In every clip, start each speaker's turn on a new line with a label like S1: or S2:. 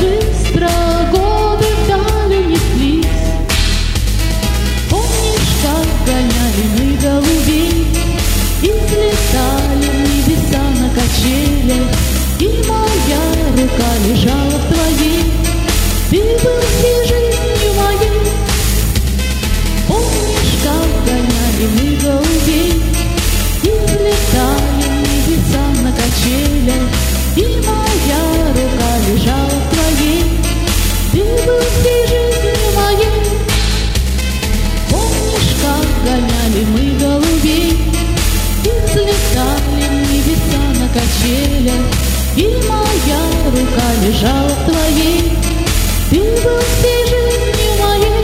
S1: быстро годы вдаль унеслись. Помнишь, как гоняли мы голубей и взлетали в небеса на качелях, и моя рука лежала в твоей, ты был всей жизнью моей. Помнишь, как гоняли мы голубей и взлетали в небеса на качелях, и моя рука лежала в твоей, ты был всей жизнью моей. Помнишь, как гоняли мы голубей и взлетали в небеса на качелях, и моя рука лежала в твоей, ты был всей жизнью моей.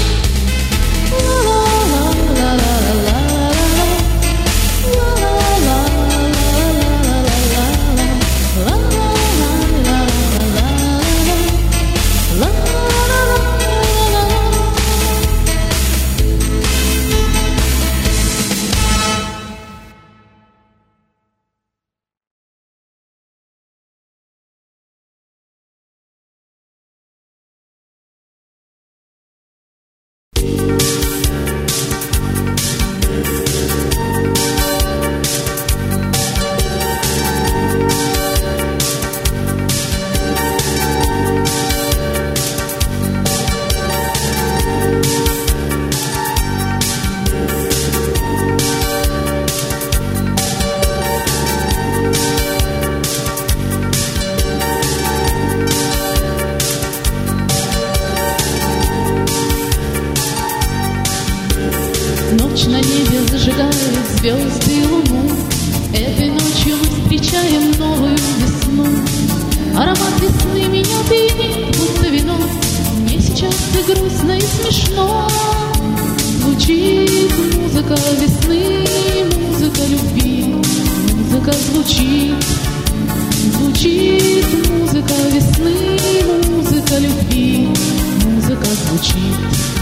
S1: Ночь на небе зажигает звезды и луну, этой ночью мы встречаем новую весну. Аромат весны меня пьянит, будто вино, мне сейчас и грустно, и смешно. Звучит музыка весны, музыка любви, музыка звучит. Звучит музыка весны, музыка любви, музыка звучит.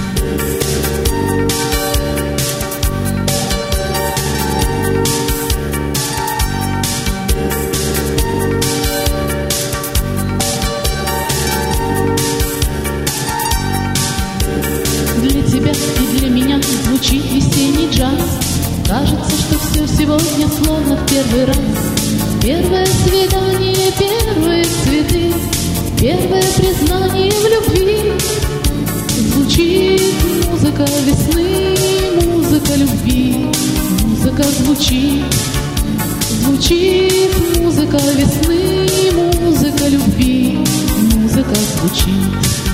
S1: Для тебя и для меня звучит весенний джаз. Кажется, что все сегодня словно в первый раз. Первое свидание, первые цветы, первое признание в любви. Звучит музыка весны, музыка любви, музыка звучит. Звучит музыка весны, музыка любви, музыка звучит.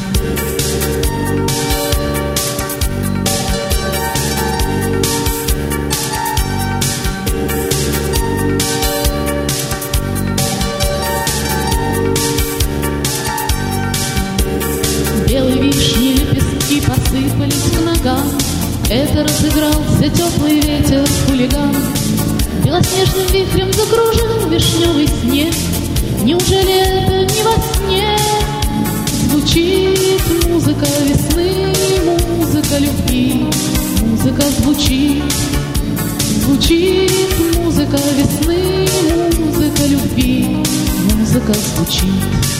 S1: Белые вишни, лепестки посыпались к ногам. Это разыгрался теплый ветер, хулиган. Белоснежным вихрем закружил вишневый снег. Неужели это не во сне? Звучит музыка весны, музыка любви, музыка звучит. Звучит музыка весны, музыка любви, музыка звучит.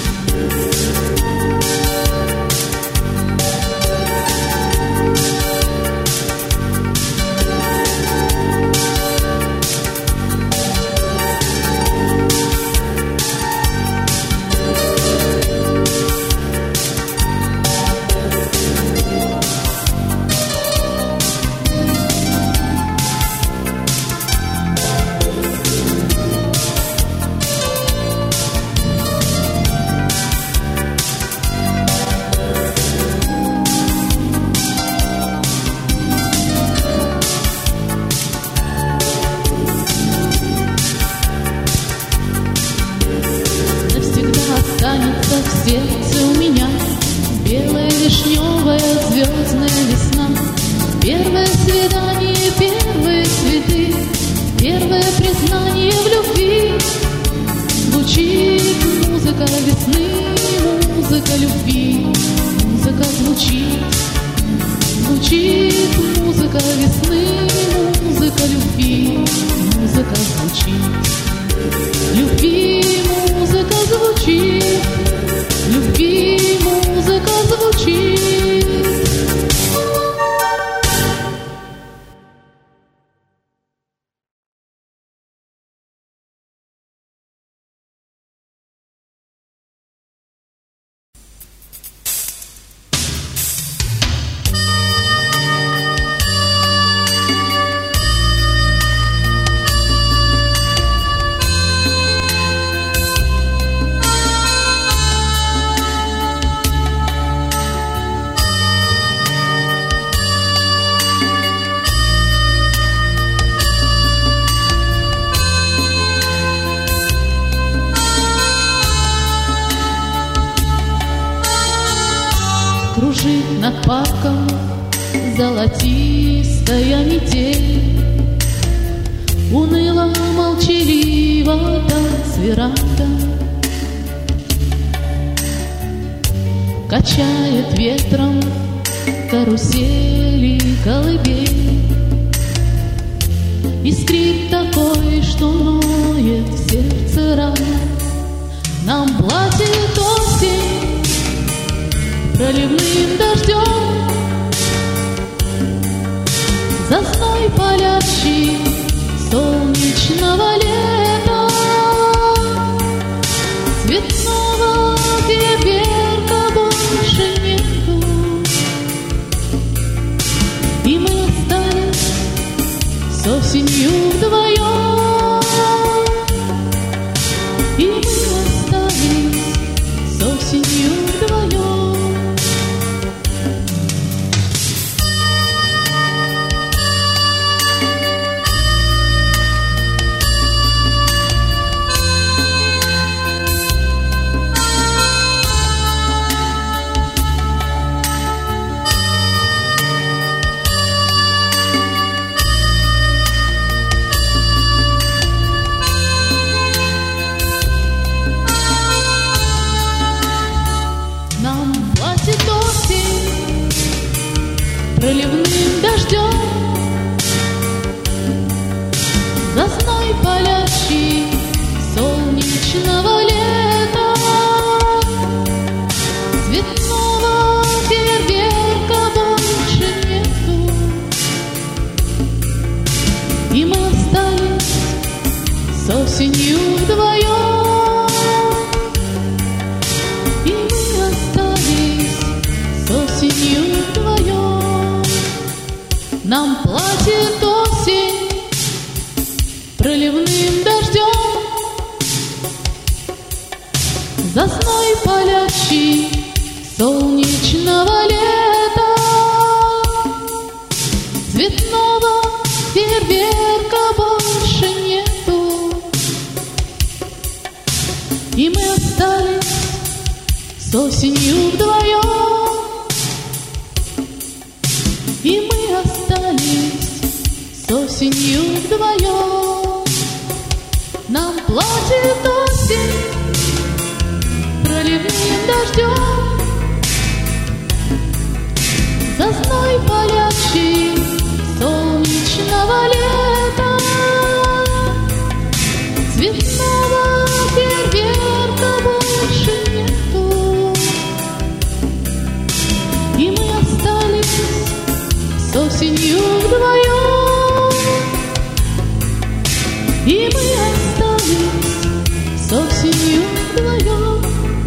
S1: Останется в сердце у меня белая вишневая звездная весна. Первое свидание, первые цветы, первое признание в любви. Звучит музыка весны, музыка любви, музыка звучит. Звучит музыка весны, музыка любви, музыка звучит. Любви музыка звучит, любви Кружит над парком золотистая метель, уныло молчаливо танц веранда, качает ветром карусели колыбель, и скрип такой, что ноет в сердце рано. Нам платит осень проливным дождем, застой палящий солнечного лета, цветного фейерверка больше нету, и мы остались с осенью вдвоем, и мы остались с осенью вдвоем. Проливным дождем, застой палящий солнечного лета, цветного фейерверка больше нету, и мы остались с осенью вдвоем, и мы остались с осенью вдвоем. Нам платит осень проливным дождем, застой палящий солнечного лета, цветного фейерверка больше нету, и мы остались с осенью вдвоем, и мы остались с осенью вдвоем. Нам платит осень проливным дождем, застой палящий солнечного лета, цветного фейерверка больше нету, и мы остались с осенью вдвоем, и мы остались с осенью вдвоем.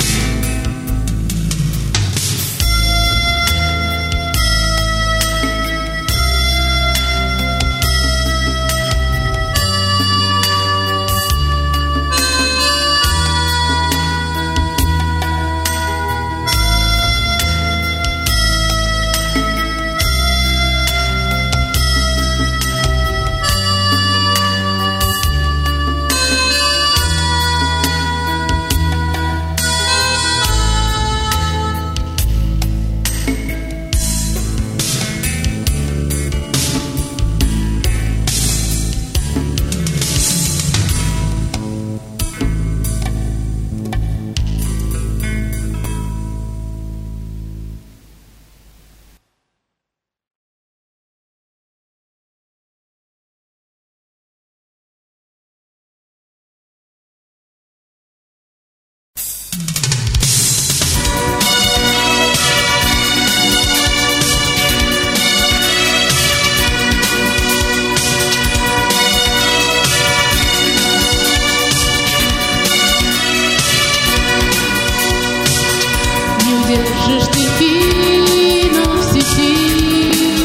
S1: Держишь дельфина в сети,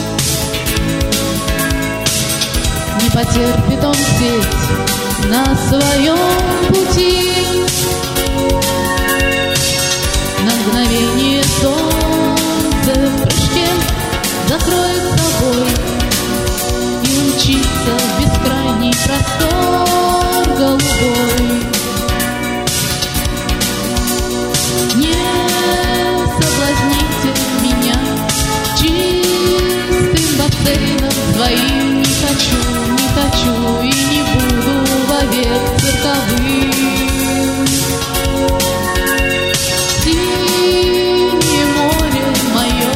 S1: не потерпит он сеть на своем пути. На мгновение солнце в прыжке закроет собой и умчится в бескрайний простор голубой. Не соблазните твоим не хочу, не хочу и не буду вовек цирковым. Синее море мое,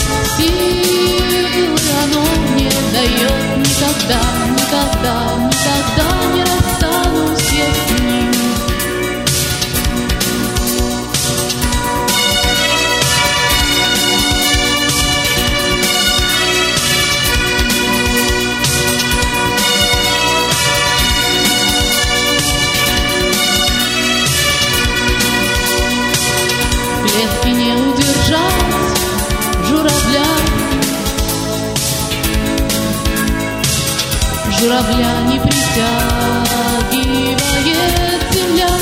S1: силы оно мне дает. Никогда, никогда, никогда не расстанусь я с ним. Клетки не удержать журавля, журавля не притягивает земля.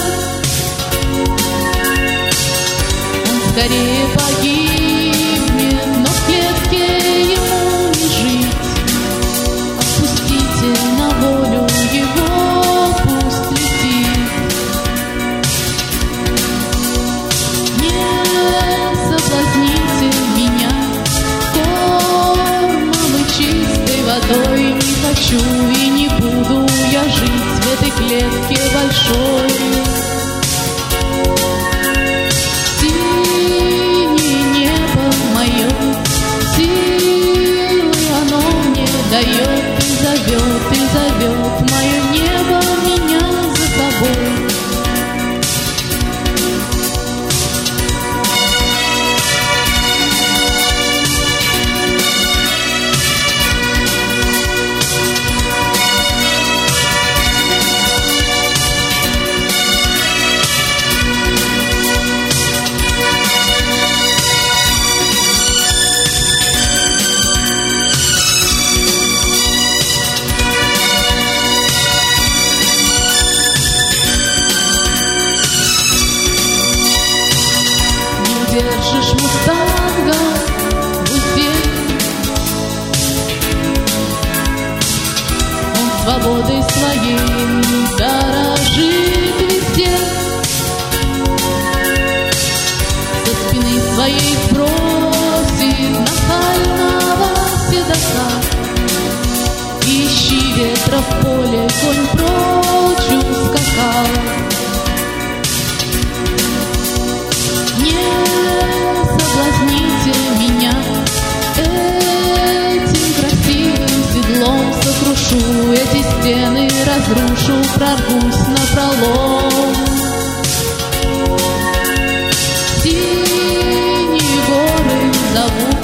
S1: Он скорее погибнет, но в клетке ему не жить. Отпустите на волю его, пусть летит. Соблазните меня кормом и чистой водой. Не хочу и не буду я жить в этой клетке большой. Синее небо мое, силы оно мне дает. И зовет мое небо меня за собой. Держишь мустанга в узде, он свободой своей дорожит везде. Со спины своей сбросит нахального седока. Ищи ветра в поле, конь прочь ускакал. Соблазните меня этим красивым седлом. Сокрушу эти стены, разрушу, прорвусь напролом. Синие горы зовут,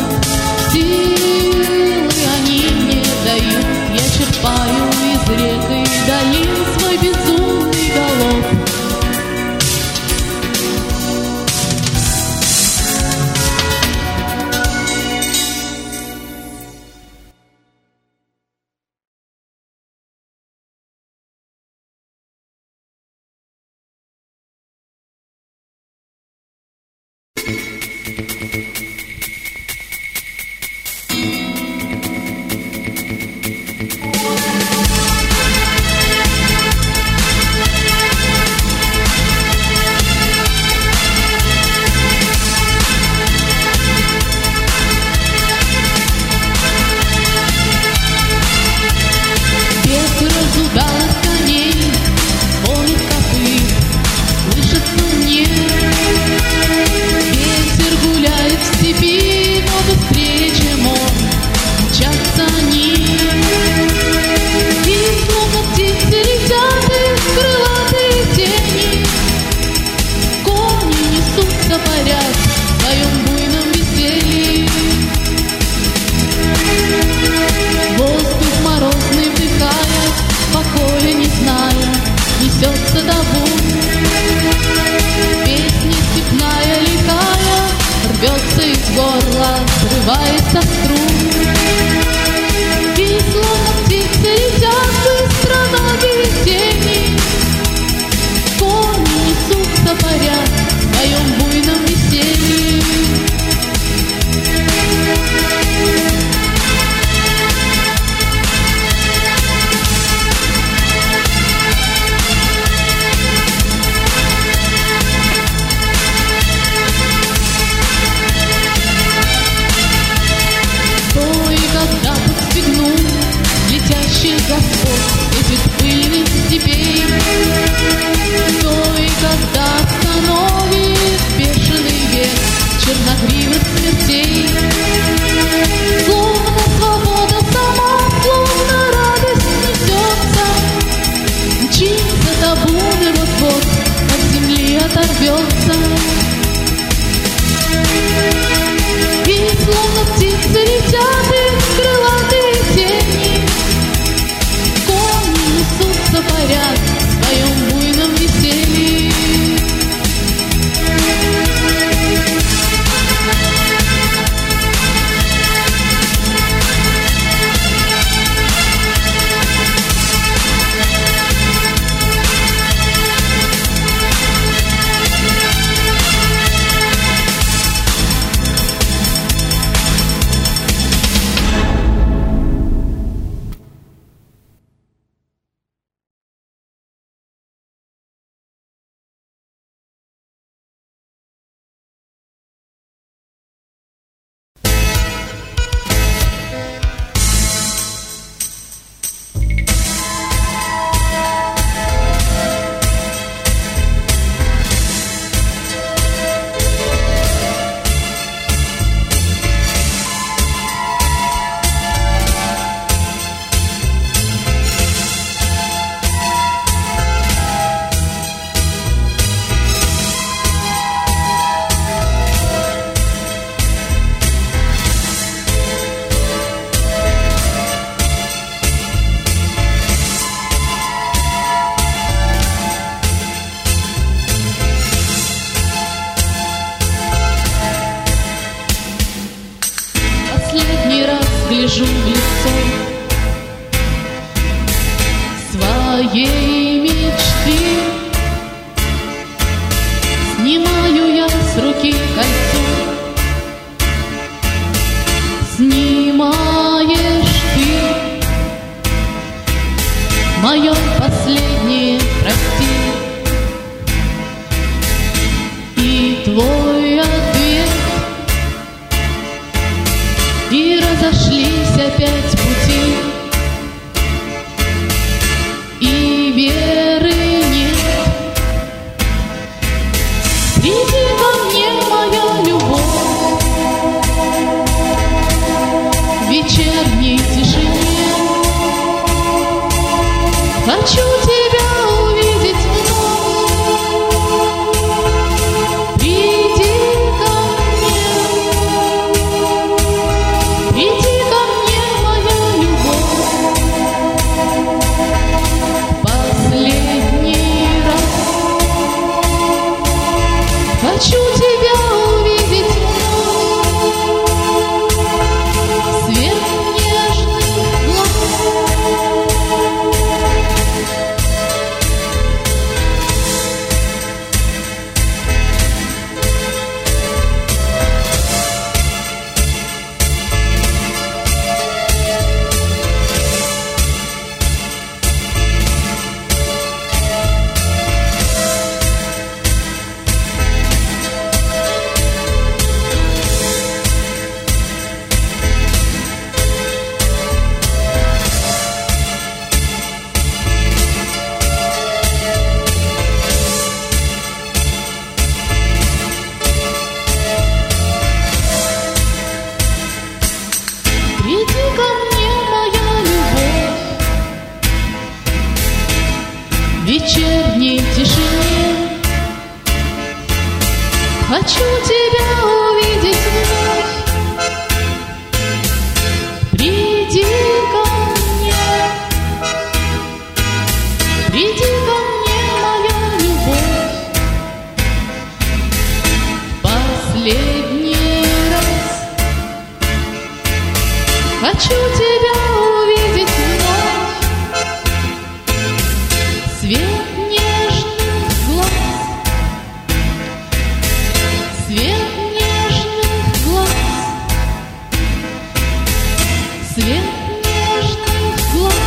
S1: силы они мне дают. Я черпаю из рек и долин свой безумный галоп. Несется до бун, песня степная лихая рвется из горла, срывается в струн. И словно птицы летят быстро ноги тени, кони несутся паря в своем буйном веселье. гляжу в лицо своей мечты. Снимаю я с руки кольцо, снимаешь ты мое последнее прости. И твой ответ, и разошлись опять пути, и веры нет. Приди ко мне, моя любовь, в вечерней тишине. Хочу тебя увидеть вновь. Приди ко мне, моя любовь, последний раз. Хочу тебя увидеть вновь, свет нежных глаз. Приди ко мне, моя любовь, в вечерней тишине. Хочу тебя увидеть вновь. Приди ко мне, моя любовь, последний раз. Хочу тебя увидеть вновь, свет нежных глаз, свет нежных глаз, свет нежных глаз.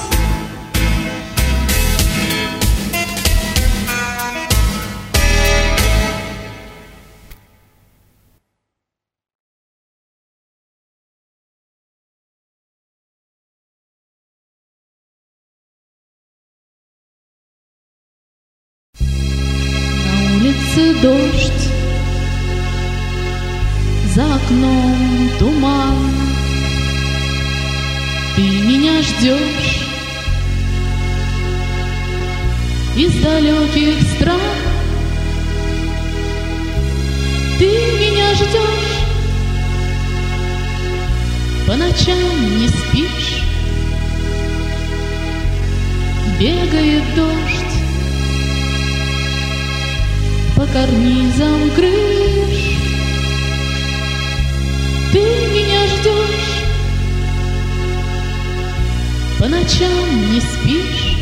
S1: На улице дождь, за окном туман. Ты меня ждешь из далеких стран. Ты меня ждешь, по ночам не спишь. Бегает дождь по карнизам крыш. Ты меня ждешь, по ночам не спишь.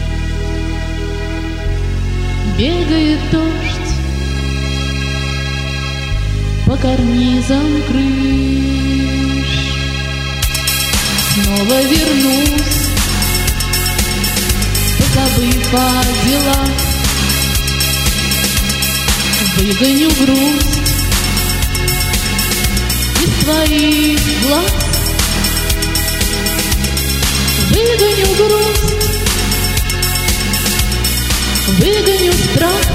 S1: Бегает дождь по карнизам крыш. Снова вернусь, позабыв о делах. Выгоню грусть из твоих глаз. Выгоню грусть, выгоню страх,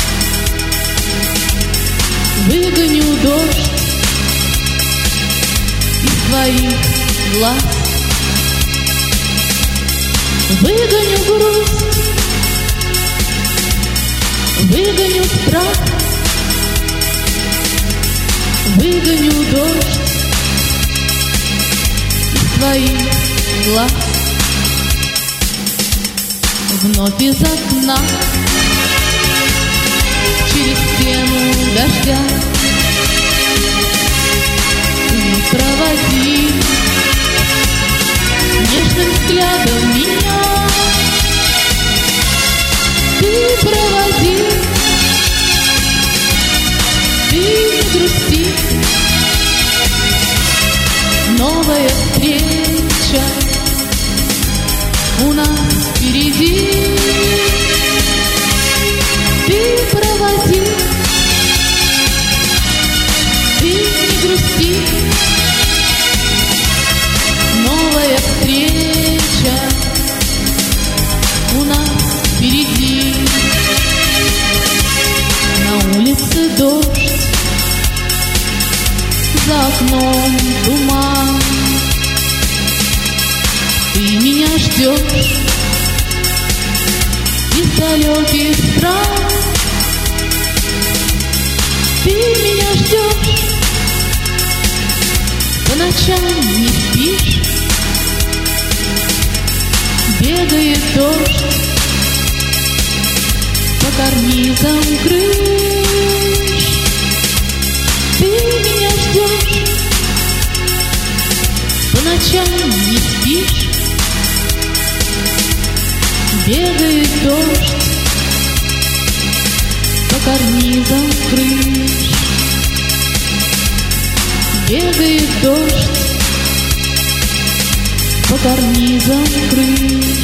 S1: выгоню дождь из твоих глаз. Выгоню грусть, выгоню страх, выгоню дождь из твоих глаз. Вновь из окна, через стену дождя, не проводи Новая встреча у нас впереди. На улице дождь, за окном туман. Ты меня ждешь из далеких стран. Ты меня ждешь, по ночам не спишь. Бегает дождь по карнизам крыш. Ты меня ждешь, по ночам не спишь. Бегает дождь по карнизам крыш. Бегает дождь по карнизам крыш.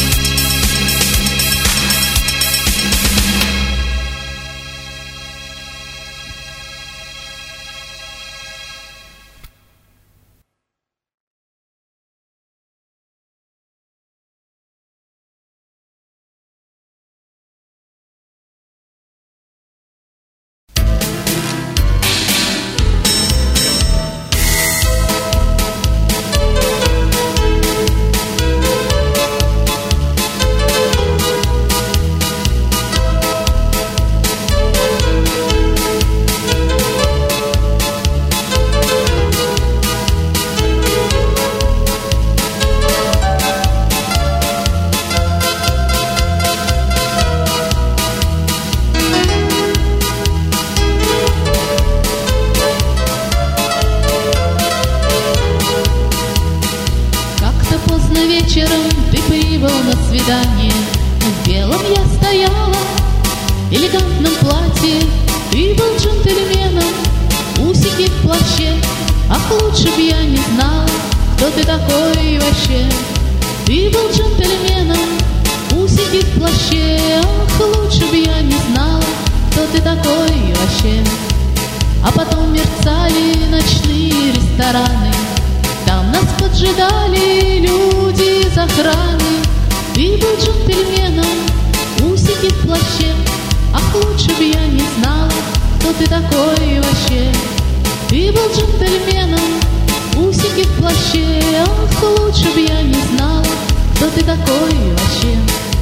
S1: Вечером ты прибыл на свидание. В белом я стояла, в элегантном платье. Ты был джентльменом, усики в плаще. Ах, лучше б я не знала, кто ты такой вообще. Ты был джентльменом, усики в плаще. Ах, лучше б я не знала, кто ты такой вообще. А потом мерцали ночные рестораны. Там нас поджидали люди из охраны. Ты был джентльменом, усики в плаще. Ах, лучше б я не знала, кто ты такой вообще. Ты был джентльменом, усики в плаще. Ах, лучше б я не знала, кто ты такой вообще.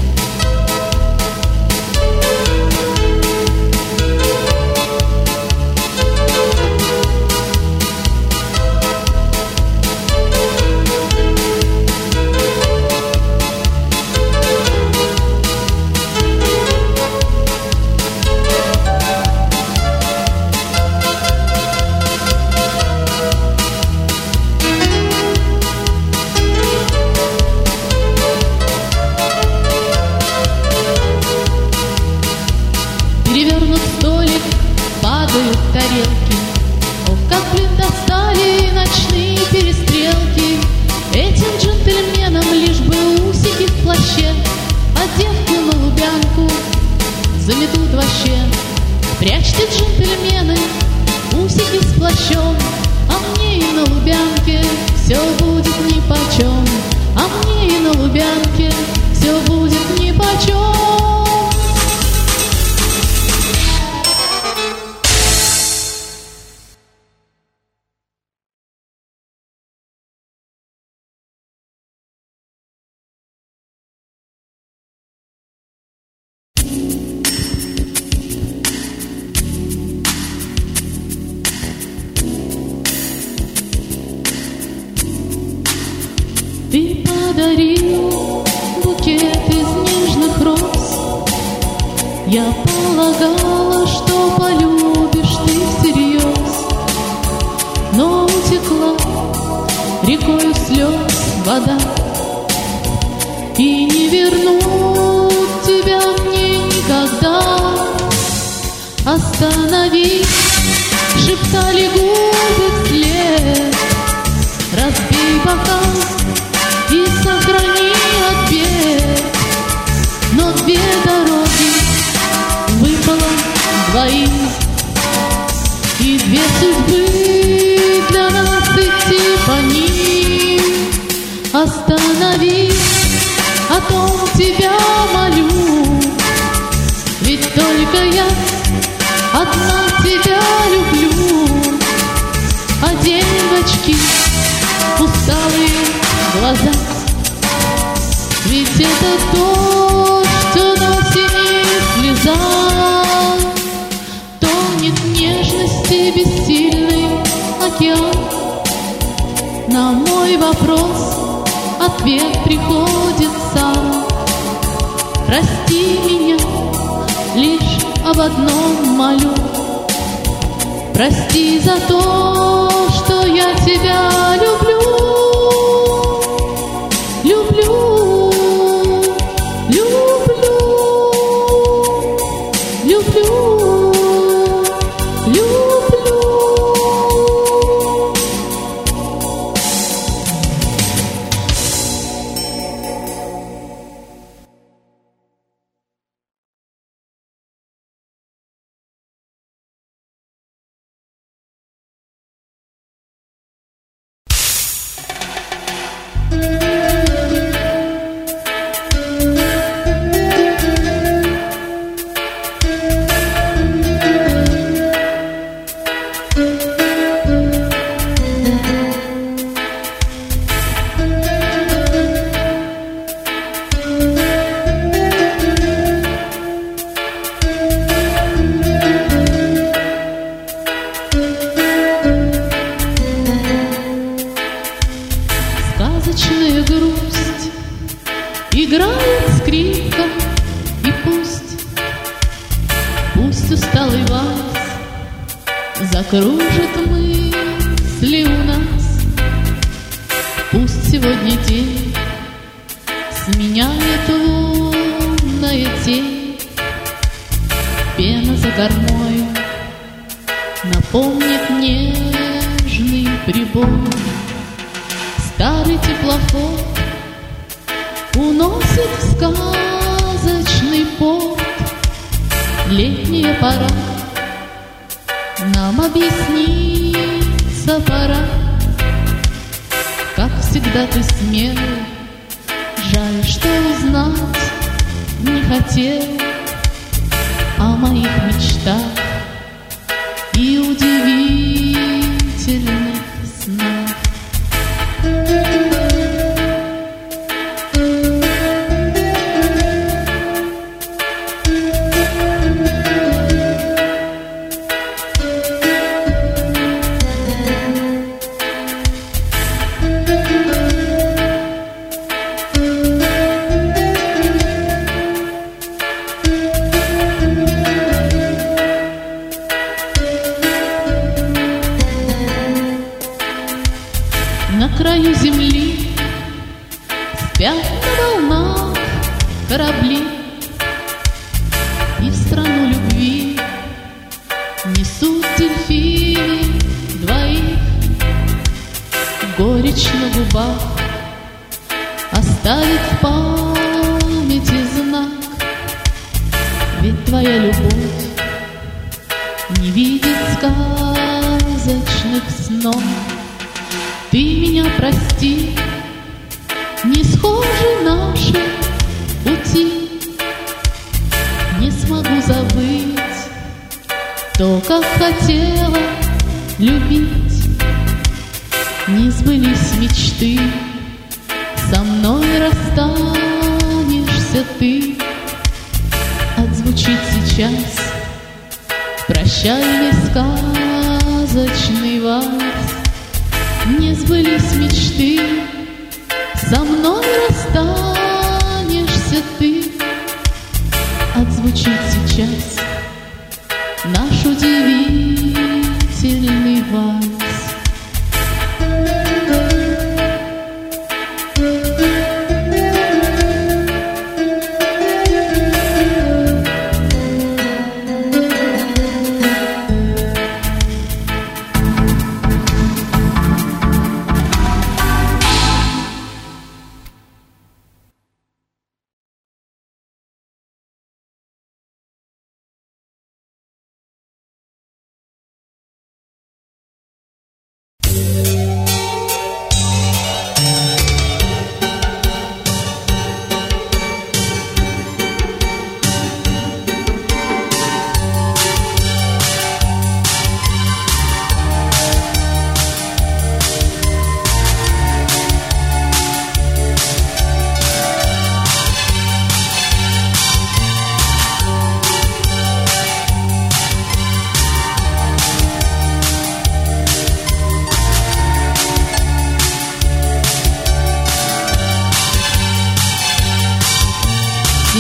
S1: Перевернут столик, падают тарелки. Ох, как, блин, достали ночные перестрелки. Этим джентльменам лишь бы усики в плаще. А девку на Лубянку заметут вообще. Прячьте, джентльмены, усики с плащом. А мне и на Лубянке все будет нипочем. А мне и на Лубянке все будет нипочем. Ты подарил букет из нежных роз. Я полагала, что полюбишь ты всерьез. Но утекла рекою слез вода, и не вернуть тебя мне никогда. Остановись, шептали губы вслед. Разбей бокал и сохрани от бед. Но две дороги выпало двоим, и две судьбы для нас. останови, о том тебя молю. Ведь только я одна тебя люблю. А девочки, усталые глаза, ведь это то, что носит слеза. Тонет в нежности бессильный океан. На мой вопрос ответ приходит сам. Прости меня, лишь об одном молю. Прости за то, что я тебя люблю. Люблю, люблю, люблю, люблю. Сказочная грусть играет скрипка, и пусть усталый вальс закружит мысли у нас. Пусть сегодня день сменяет лунная тень. Пена за кормой напомнит нежный прибой. Старый теплоход уносит в сказочный порт. Летняя пора, нам объясниться пора. Как всегда ты смел, жаль, что узнать не хотел о моих мечтах и удивительных снах. На краю земли спят на волнах корабли, и в страну любви несут дельфины двоих. Горечь на губах оставит в памяти знак. Ведь твоя любовь не видит сказочных снов. Ты меня прости, не схожи наши пути. Не смогу забыть то, как хотела любить. Не сбылись мечты, со мной расстанешься ты. Отзвучит сейчас прощальный сказочный вальс. Не сбылись мечты, со мной расстанешься ты. Отзвучит сейчас наш удивительный вальс.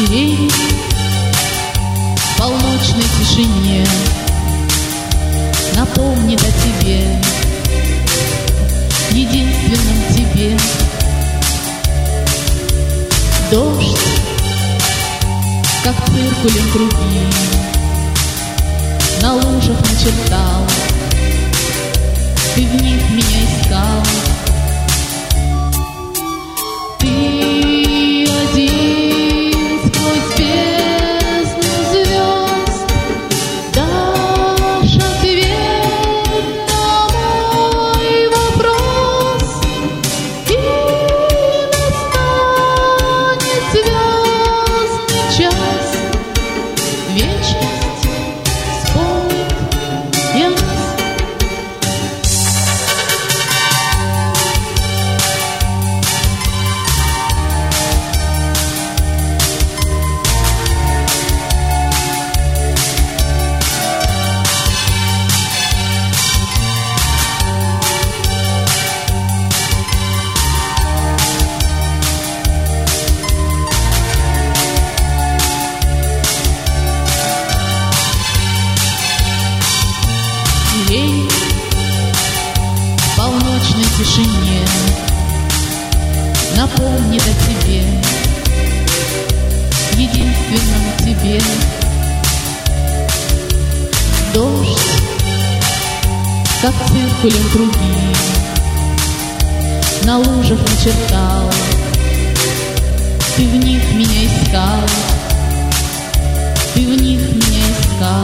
S1: Сирень в полночной тишине напомнит о тебе, единственном тебе. Дождь, как циркулем круги, на лужах начертал, ты в них меня искал. Ты один сквозь бездну звезд дашь ответ на мой вопрос, и настанет звездный час, вечность вспомнит и нас. Сирень в полночной тишине напомнит о тебе, единственном тебе. Дождь, как циркулем круги, на лужах начертал, ты в них меня искал, ты в них меня искал.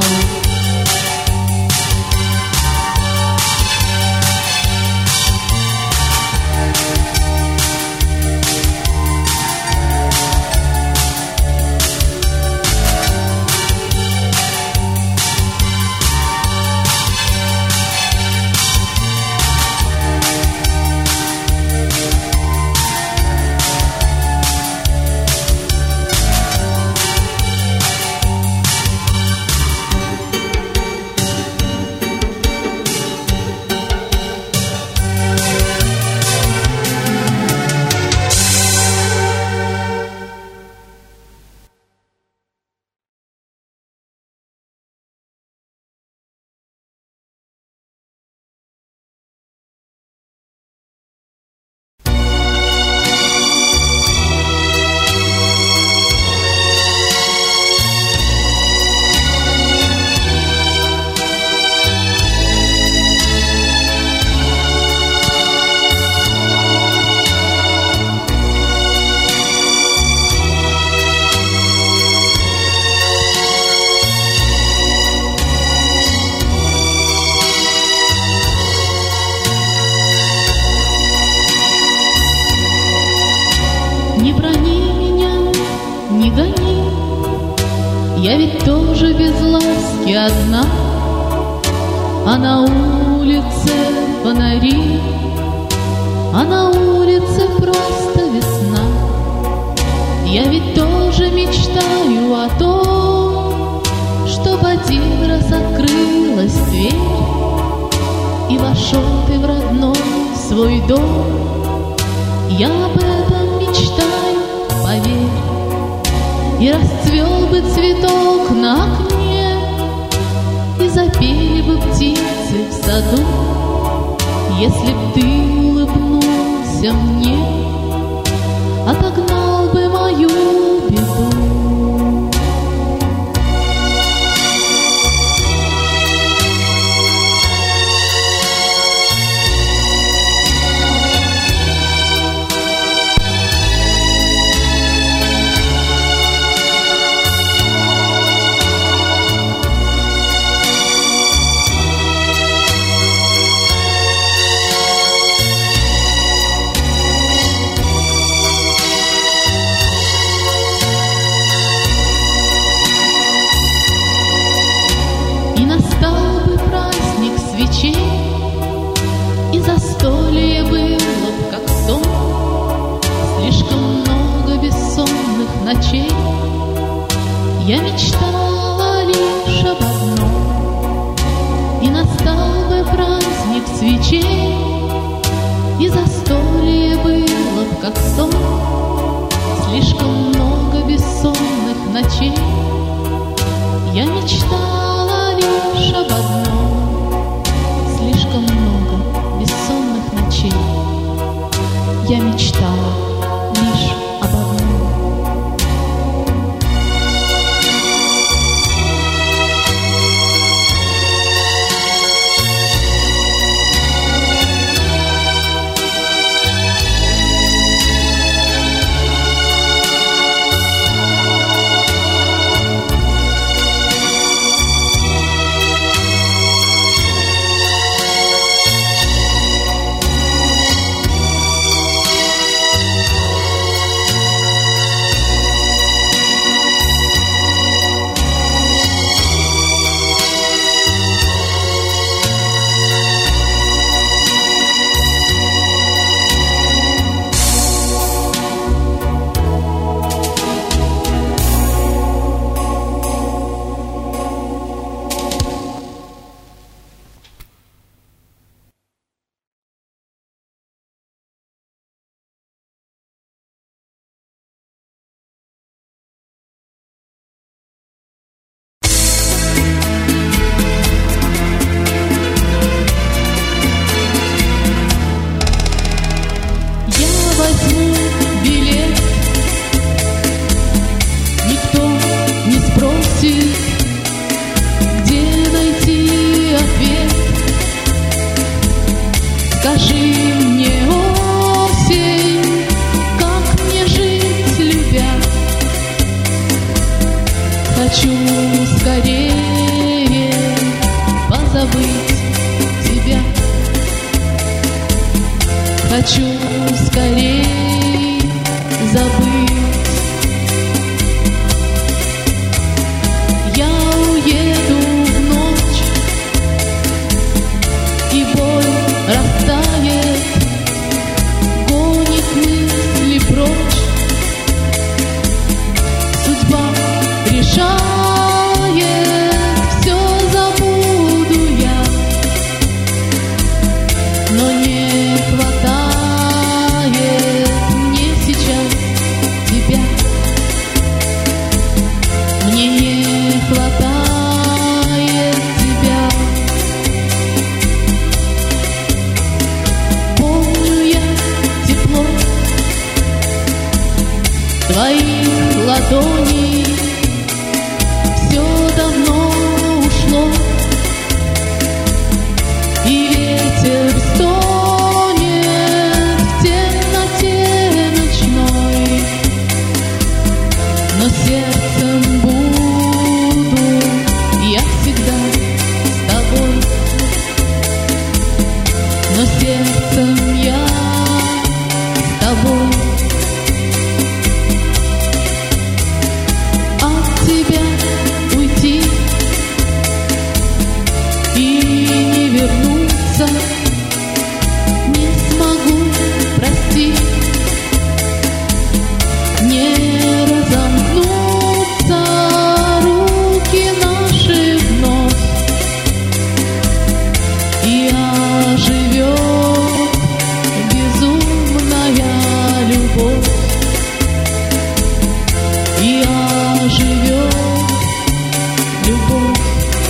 S1: Не брони меня, не гони, я ведь тоже без ласки одна, а на улице фонари, а на улице просто весна. Я ведь тоже мечтаю о том, чтоб один раз открылась дверь, и вошел ты в родной свой дом. Я об этом мечтаю, поверь, и расцвел бы цветок на окне, и запели бы птицы в саду, если б ты улыбнулся мне, отогнал бы мою беду. Настал бы праздник свечей, и застолье было б как сон, слишком много бессонных ночей. Я мечтала лишь об одном, и настал бы праздник свечей, и застолье было б как сон, слишком много бессонных ночей я мечтала лишь об одном. Слишком много бессонных ночей я мечтала лишь об одном. Скажи мне, осень, как мне жить, любя? Хочу скорее позабыть тебя. Хочу скорее забыть. Я уеду в ночь, и боль растает, гонит мысли прочь. Судьба решает, все забуду я, но не хватает мне сейчас тебя. Мне не хватает тебя. Твоих ладоней все давно ушло, и ветер стонет в темноте ночной, но сердцем буду я всегда с тобой, но сердцем я с тобой. Не смогу простить, не разомкнутся руки наши вновь, и оживет безумная любовь, и оживет любовь.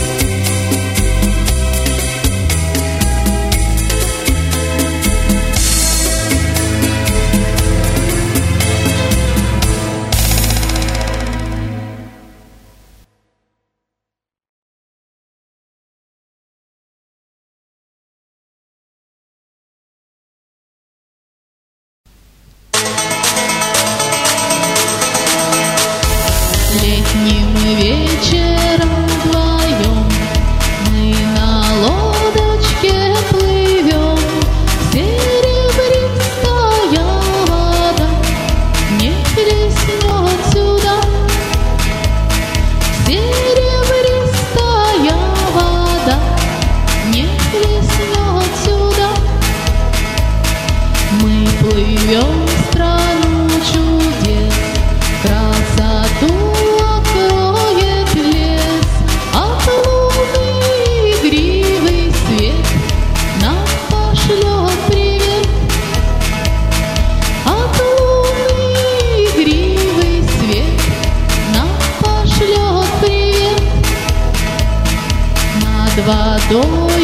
S1: Летним вечером вдвоем мы на лодочке плывем. Серебристая вода не плеснет сюда. Серебристая вода не плеснет сюда. Мы плывем в страну чудес, красоту окроет лес, от луны игривый свет нам пошлет привет. От луны игривый свет нам Что